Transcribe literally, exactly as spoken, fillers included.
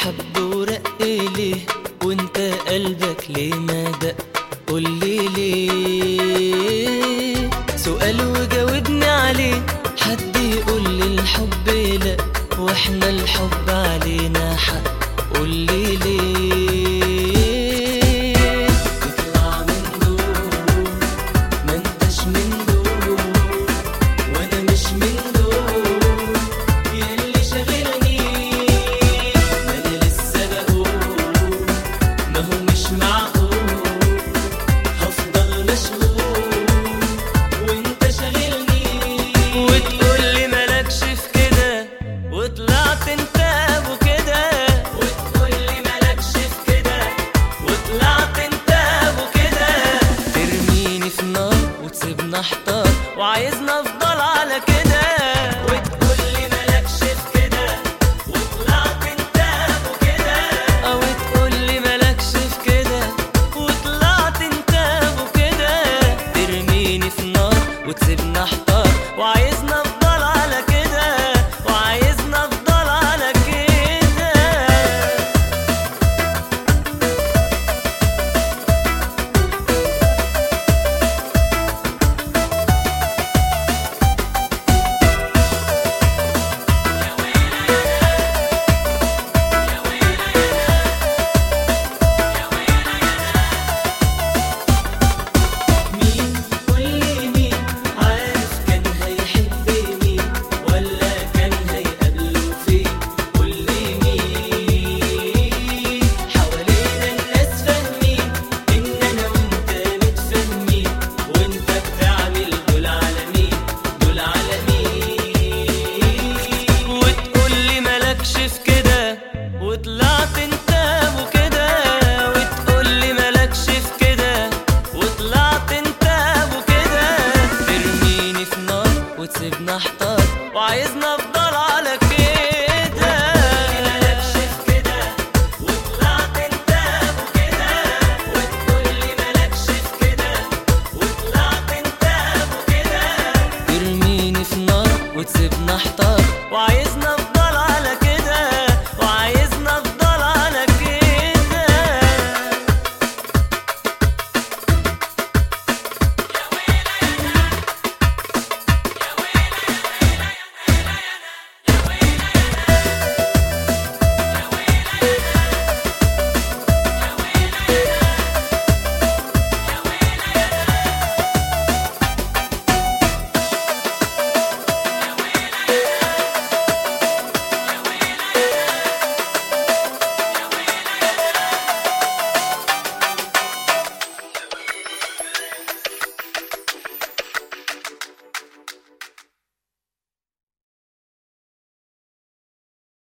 حب ورق ليه وانت قلبك ليه ما دق؟ قولي ليه، سؤال وجاوبني عليه. حد يقول الحب لا واحنا الحب علينا حق؟ قولي ليه تطلع من دول ما انتش من دول وانا مش من دول ياللي شاغلني. ما انا لسه بقول ما هو مش معقول هفضل مشغول وانت شاغلني. وتقولي مالكش في كده وطلعت انت ابو كده، وتقولي مالكش في كده وطلعت انت ابو كده. ترميني في نار وتسيبنا احتار وعايزنا افضل على كده. وتقولي مالكش في كده وطلعت انت ابو كده، او تقولي مالكش في كده وطلعت انت ابو كده. ترميني في نار وتسيبنا احتار وعايزنا افضل على كده، وعايزنا افضل على كده. مين قولي مين عارف كان هيحب مين ولا كان هيقابله فين؟ قولي مين حوالينا الناس فاهمين ان انا وانت متفاهمين، وانت بتعمل دول على مين دول على مين؟ وتقولي مالكش في كده